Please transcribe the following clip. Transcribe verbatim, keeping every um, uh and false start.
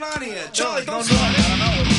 on here? Charlie, Billy, don't going on? start I don't know.